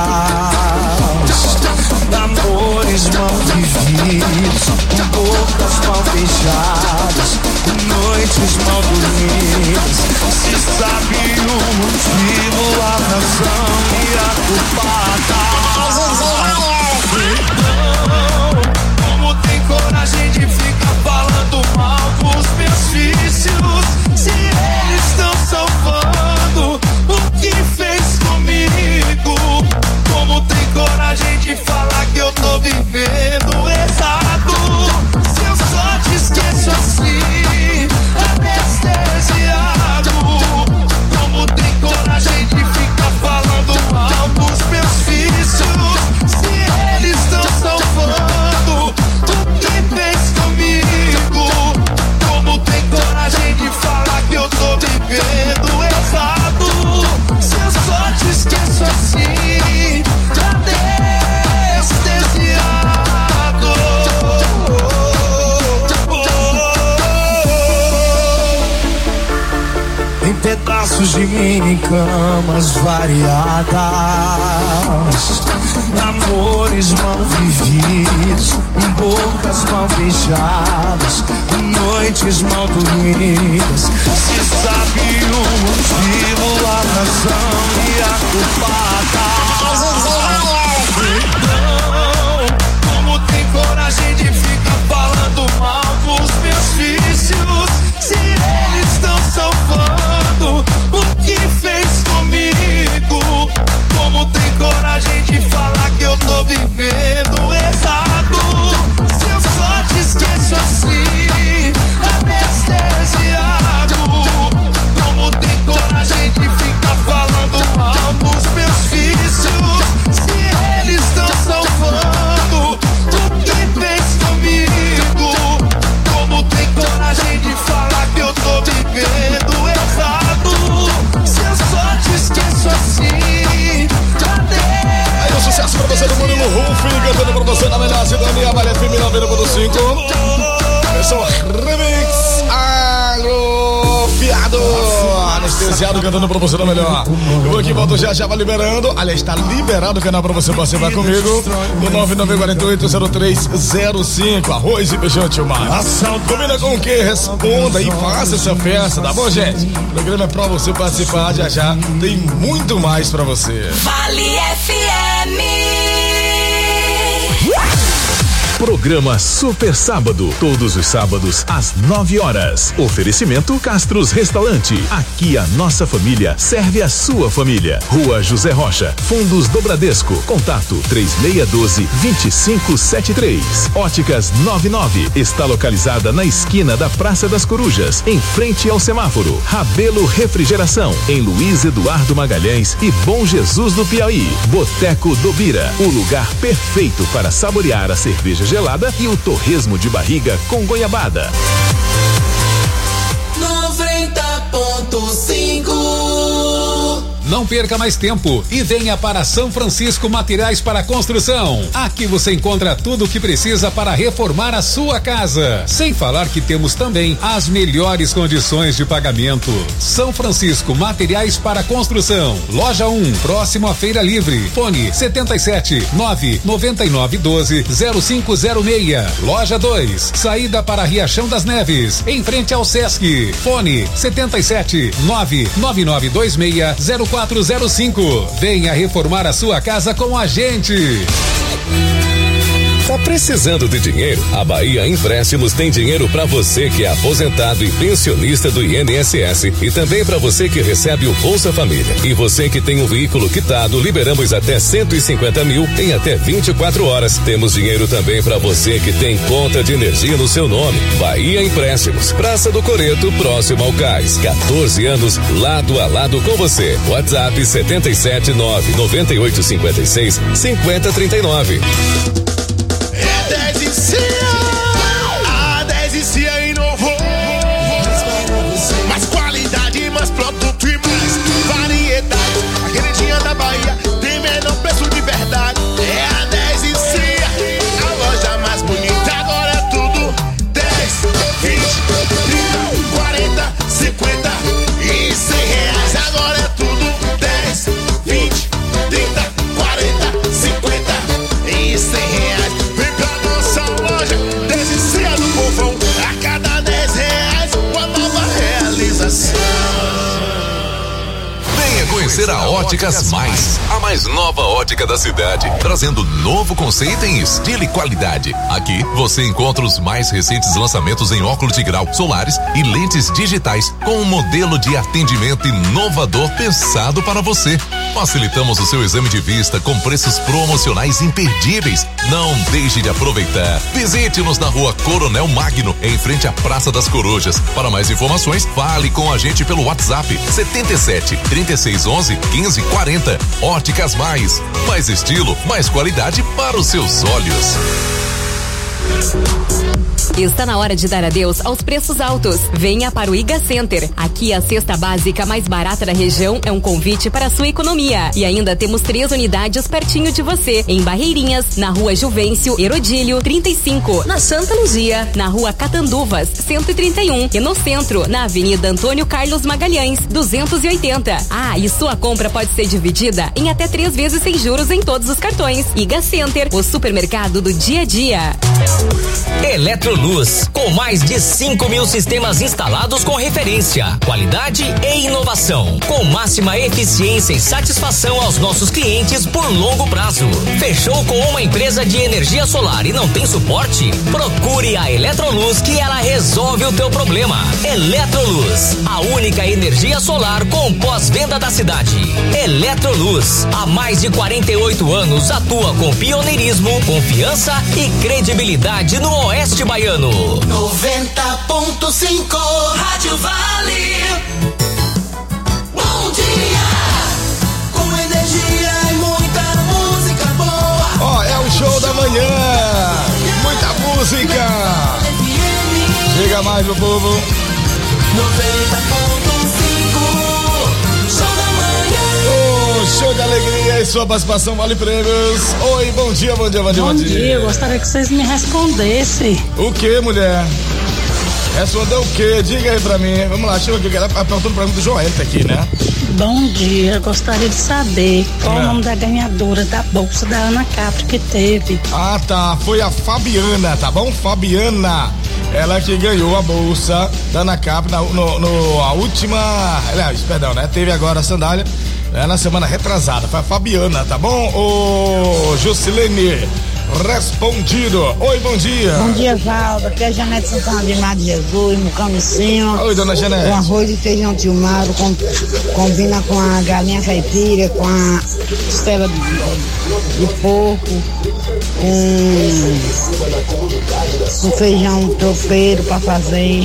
amores mal vividos, bocas mal beijadas, noites mal dormidas. Se sabe o motivo, a razão e a culpada. Então, como tem coragem de ficar falando mal dos meus vícios, se eles estão salvando o que fez comigo? Como tem coragem de falar que eu tô vivendo errado? Se eu só te esqueço assim, anestesiado. Como tem coragem de ficar falando mal dos meus vícios, se eles estão salvando o que fez comigo? Como tem coragem de falar que eu tô vivendo errado? Se eu só te esqueço assim, anestesiado. Tem pedaços de mim em camas variadas, amores mal vividos, bocas mal beijadas, noites mal dormidas. Se sabe o motivo, a razão e a culpada. Então, como tem coragem de ficar falando mal dos meus vícios, se eles estão salvando o que fez comigo? Como tem coragem de falar que eu tô vivendo errado? Se eu só te esqueço assim, anestesiado. Como tem coragem de ficar falando mal dos meus vícios, se eles estão salvando o que fez comigo? Como tem coragem de falar que eu tô vivendo errado? Se eu só te esqueço assim, aí um sucesso pra você do Murilo Rufi, cantando pra você na melhor cidadania, Malha FM 90.5. Versão remix agrofiado, anestesiado, cantando pra você na melhor. Eu vou aqui, volto já vai liberando. Aliás, tá liberado o canal pra você participar comigo no 9948-0305. Arroz e feijão, tio Mar. Combina com o que? Responda e faça essa festa, tá bom, gente? O programa é pra você participar, já tem muito mais pra você. Vale FM. Programa Super Sábado, todos os sábados às 9 horas. Oferecimento Castros Restaurante. Aqui a nossa família serve a sua família. Rua José Rocha, Fundos do Bradesco. Contato 3612-2573. Óticas 99. Está localizada na esquina da Praça das Corujas, em frente ao semáforo. Rabelo Refrigeração, em Luiz Eduardo Magalhães e Bom Jesus do Piauí. Boteco do Bira, o lugar perfeito para saborear a cerveja gelada e o torresmo de barriga com goiabada. 90.5. Não perca mais tempo e venha para São Francisco Materiais para Construção. Aqui você encontra tudo o que precisa para reformar a sua casa. Sem falar que temos também as melhores condições de pagamento. São Francisco Materiais para Construção. Loja 1, próximo à Feira Livre. Fone 77 999 12 0506. Loja 2, saída para Riachão das Neves, em frente ao Sesc. Fone 77 99926 0405. Venha reformar a sua casa com a gente. Tá precisando de dinheiro? A Bahia Empréstimos tem dinheiro para você que é aposentado e pensionista do INSS e também para você que recebe o Bolsa Família. E você que tem um veículo quitado, liberamos até 150 mil em até 24 horas. Temos dinheiro também para você que tem conta de energia no seu nome. Bahia Empréstimos, Praça do Coreto, próximo ao Cais. 14 anos lado a lado com você. WhatsApp 779 9856 5039. É 10 e Cia, a 10 e Cia inovou. Mais qualidade, mais produto e mais variedade. A queridinha da Bahia tem menor preço de verdade. É a 10 e Cia, a loja mais bonita. Agora é tudo 10, 20, 30, 40, 50 e 100 reais. Agora é tudo 10, 20, 30, 40, 50 e 100 reais. Vem pra nossa loja, 10 e Cia do povão. A cada 10 reais, uma nova realização. Venha conhecer a Óticas Mais, a mais nova ótica da cidade, trazendo novo conceito em estilo e qualidade. Aqui você encontra os mais recentes lançamentos em óculos de grau, solares e lentes digitais, com um modelo de atendimento inovador pensado para você. Facilitamos o seu exame de vista com preços promocionais imperdíveis. Não deixe de aproveitar. Visite-nos na Rua Coronel Magno, em frente à Praça das Corujas. Para mais informações, fale com a gente pelo WhatsApp 77 3611 1540. Óticas Mais estilo, mais qualidade para os seus olhos. Está na hora de dar adeus aos preços altos. Venha para o Iga Center. Aqui a cesta básica mais barata da região é um convite para a sua economia. E ainda temos 3 unidades pertinho de você. Em Barreirinhas, na Rua Juvencio Herodílio 35. Na Santa Luzia, na Rua Catanduvas 131. E no centro, na Avenida Antônio Carlos Magalhães 280. Ah, e sua compra pode ser dividida em até 3 vezes sem juros em todos os cartões. Iga Center, o supermercado do dia a dia. Eletroluz, com mais de 5.000 sistemas instalados com referência, qualidade e inovação, com máxima eficiência e satisfação aos nossos clientes por longo prazo. Fechou com uma empresa de energia solar e não tem suporte? Procure a Eletroluz que ela resolve o teu problema. Eletroluz, a única energia solar com pós-venda da cidade. Eletroluz, há mais de 48 anos atua com pioneirismo, confiança e credibilidade no Oeste Baiano. 90.5 Rádio Vale. Bom dia, com energia e muita música boa. Ó, é o show da manhã, muita música. Chega mais, meu povo. 90.5 show da manhã. Show de alegria e sua participação vale prêmios. Oi, bom dia, bom dia, bom dia, bom dia. Eu gostaria que vocês me respondessem. O que, mulher? Respondeu o quê? Diga aí pra mim. Vamos lá, deixa eu ver. Ela perguntou pra mim do Joel aqui, né? Bom dia, eu gostaria de saber qual o nome da ganhadora da bolsa da Ana Capri que teve. Ah, tá. Foi a Fabiana, tá bom? Fabiana. Ela que ganhou a bolsa da Ana Capri a última. Aliás, perdão, né? Teve agora a sandália. Na semana retrasada, foi a Fabiana, tá bom? Ô Jusilene, respondido. Oi, bom dia. Bom dia, Valdo. Aqui é a Janete Santana de Mar de Jesus, no Camicinho. Oi, dona Janete. Com arroz e feijão tilmado, combina com a galinha caipira, com a costela de porco, com feijão tropeiro pra fazer.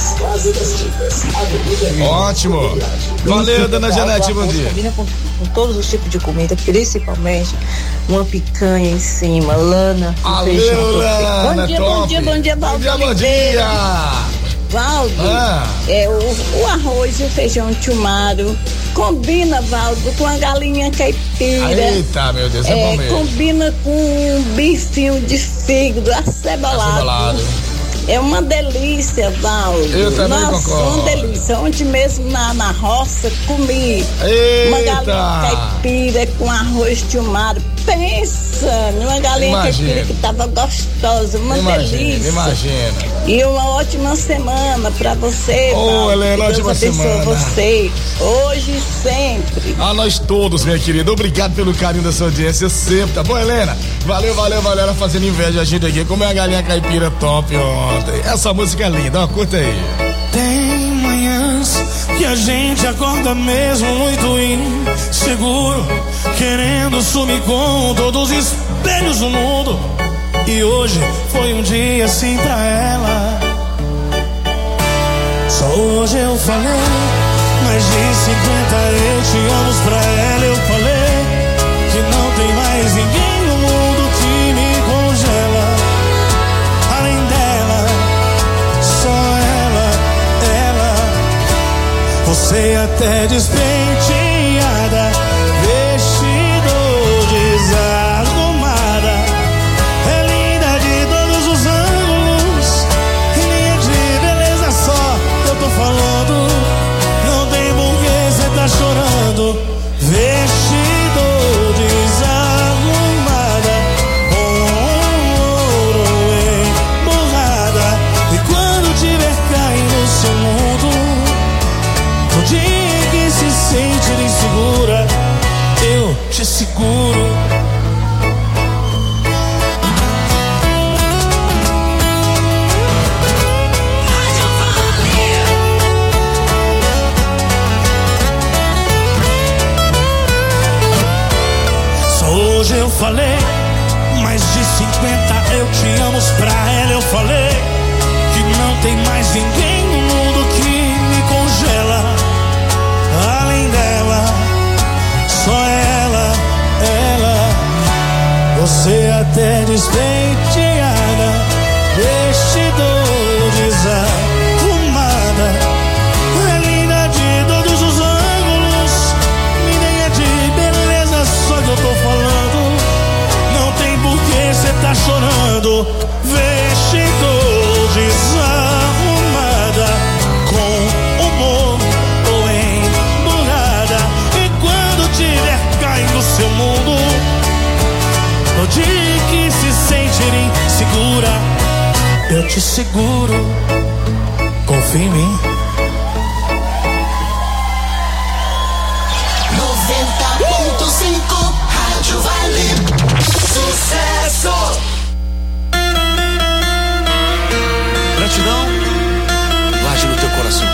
Ótimo. Valeu, dona Janete, bom dia. Combina com todos os tipos de comida, principalmente uma picanha em cima, lana, feijão. Lana, bom dia, top. bom dia, bom dia, Valdo. Bom dia. Valdo, o arroz e o feijão tilmado combina, Valdo, com a galinha caipira. Eita, meu Deus, é bom mesmo. Combina com um bifinho de fígado acebolado. É uma delícia, Valdo. Eu também concordo. Uma delícia. Ontem mesmo na roça comi uma galinha caipira com arroz tiumado. Pensa numa galinha caipira que tava gostosa, uma delícia. Imagina. E uma ótima semana pra você, Valdo. Helena, ótima semana. Você, hoje e sempre. A nós todos, minha querida. Obrigado pelo carinho da sua audiência sempre, tá bom, Helena? Valeu, ela fazendo inveja a gente aqui. Como é a galinha caipira top ontem. Essa música é linda, ó, curta aí. Tem manhãs que a gente acorda mesmo muito inseguro, querendo sumir com todos os espelhos do mundo. E hoje foi um dia assim pra ela. Só hoje eu falei mais de 50 eu te amo pra ela. Eu falei que não tem mais ninguém no mundo que me congela. Além dela, só ela. Você até despenteada, vestido desarrumada, é linda de todos os ângulos, e nem de beleza só eu tô falando. Não tem porquê cê tá chorando. Vestido desarrumada, com ouro emburrada, e quando tiver caindo no seu mundo, no dia que se sentir insegura, eu te seguro. Só hoje eu falei mais de 50 eu te amo pra ela. Eu falei que não tem mais ninguém no mundo que me congela. Além dela, só ela. Você até despenteada, vestido desarrumada, é linda de todos os ângulos, nem é de beleza só que eu tô falando. Não tem porquê cê tá chorando. Vestido desarrumada, com humor ou emburrada, e quando tiver caindo no seu mundo, no dia que se sentir insegura, eu te seguro. Confia em mim. 90.5 Rádio Vale. Sucesso. Gratidão, guarde no teu coração.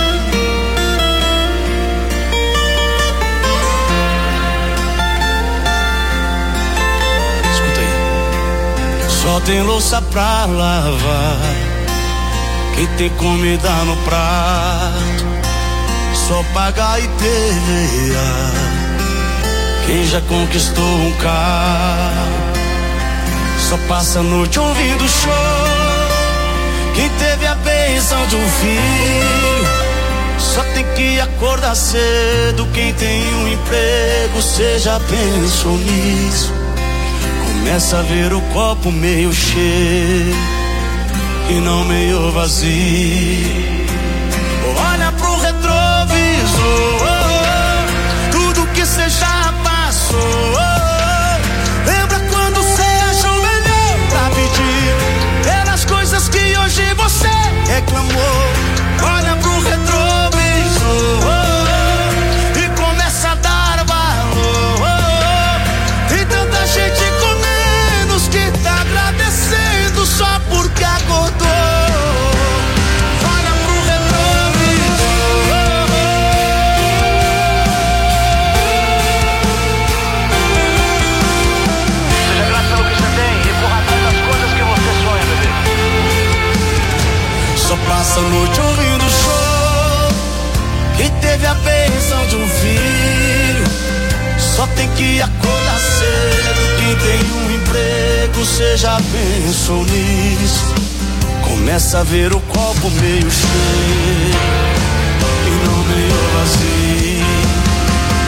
Escuta aí. Só tem louça pra lavar, quem tem comida no prato, só paga IPVA, quem já conquistou um carro, só passa a noite ouvindo show, quem teve a bênção de um filho, só tem que acordar cedo, quem tem um emprego, cê já pensou nisso? Começa a ver o copo meio cheio e não meio vazio. Olha pro retrovisor, tudo que cê já passou. Lembra quando cê achou melhor pra pedir pelas coisas que hoje você reclamou. Olha pro retrovisor e começa a dar valor. Tem tanta gente com menos que tá agradecendo só porque acordou. Olha pro retrovisor. Seja grato pelo que você tem e corra atrás das coisas que você sonha, bebê. Só passa a noite ouvindo show, quem teve a bênção de um filho, só tem que acordar cedo, quem tem um emprego, cê já pensou nisso? Começa a ver o copo meio cheio e não meio vazio.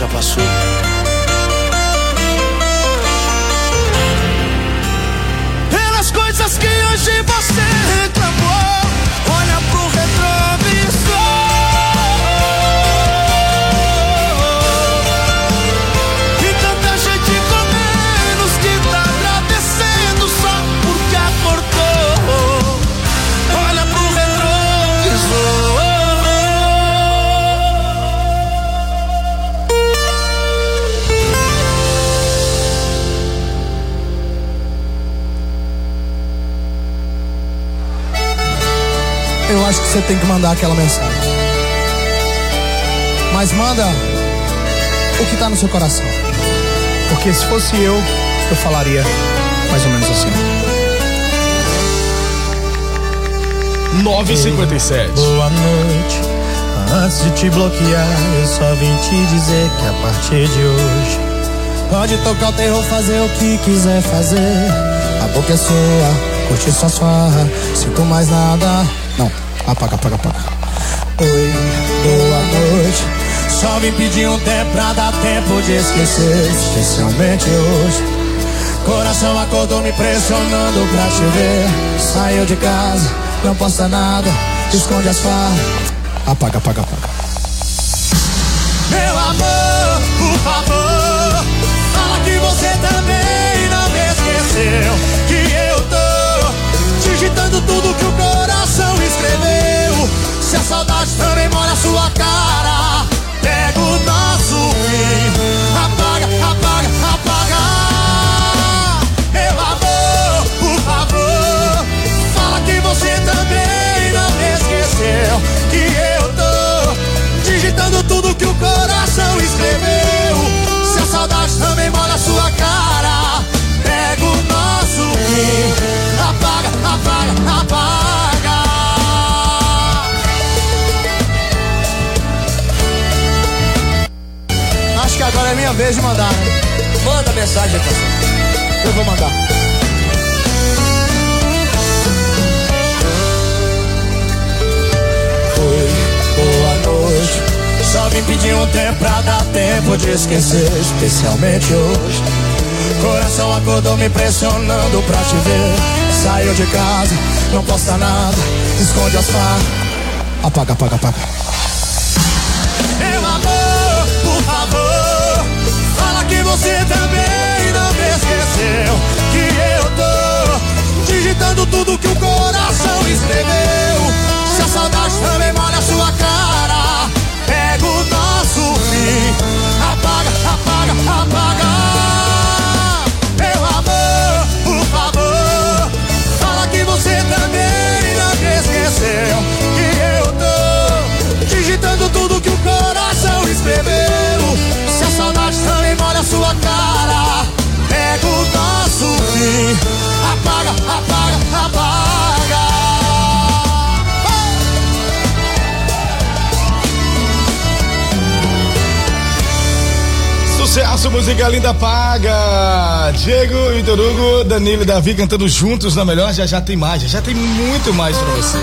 nunca passou. Pelas coisas que hoje você reclamou, olha pro retrovisor. E tanta gente com menos que tá agradecendo só porque acordou. Olha pro retrovisor. Eu acho que você tem que mandar aquela mensagem. Mas manda o que tá no seu coração. Porque se fosse eu falaria mais ou menos assim. 9h57. Boa noite. Antes de te bloquear, eu só vim te dizer que a partir de hoje pode tocar o terror, fazer o que quiser fazer. A boca é sua, curte sua farra, sinto mais nada. Não, apaga. Oi, boa noite. Só vim pedir um tempo pra dar tempo de esquecer, especialmente hoje. Coração acordou me pressionando pra te ver. Saiu de casa, não posta nada, esconde as farras. Apaga. Meu amor, por favor, fala que você também não me esqueceu. Que eu tô digitando tudo que o coração escreveu. Se a saudade também mora na sua cara, pega o nosso fim. Apaga. Meu amor, por favor, fala que você também não me esqueceu. Que eu tô digitando tudo que o coração escreveu. Se a saudade também mora na sua cara, pega o nosso fim. Apaga. Acho que agora é minha vez de mandar, né? Manda mensagem, pessoal. Eu vou mandar. Oi, boa noite. Só vim pedir um tempo pra dar tempo de esquecer, especialmente hoje. Coração acordou me pressionando pra te ver. Saiu de casa, não posta nada, esconde as farras. Apaga. Meu amor, por favor, fala que você também não me esqueceu. Que eu tô digitando tudo que o coração escreveu. Se a saudade também mora na sua cara, pega o nosso fim. Apaga. Meu amor, por favor, fala que você também não me esqueceu. Que eu tô digitando tudo que o coração escreveu. Se a saudade também mora na sua cara, pega o nosso fim. Apaga. Sucesso, música linda, paga. Diego, Vitor Hugo, Danilo e Davi cantando juntos na melhor. Já tem mais, já tem muito mais pra você.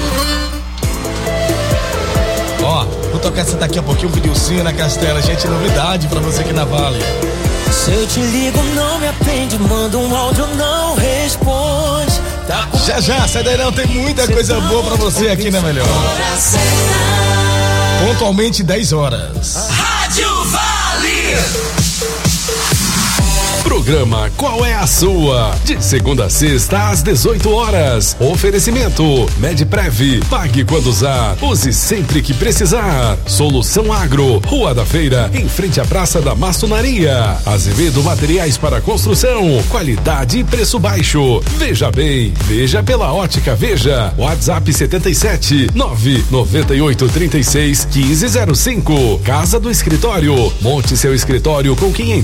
Ó, vou tocar essa daqui a pouquinho, um videozinho na Castela, gente, novidade pra você aqui na Vale. Se eu te ligo, não me atende, manda um áudio, não responde. Tá já, sai daí não, tem muita coisa boa pra você aqui na melhor. Pontualmente 10 horas. Rádio Vale. Programa Qual é a Sua? De segunda a sexta às 18 horas. Oferecimento Medprev. Pague quando usar. Use sempre que precisar. Solução Agro. Rua da Feira, em frente à Praça da Maçonaria. Azevedo Materiais para Construção. Qualidade e preço baixo. Veja bem. Veja pela Ótica Veja. WhatsApp 77 998 36 1505. Casa do Escritório. Monte seu escritório com 500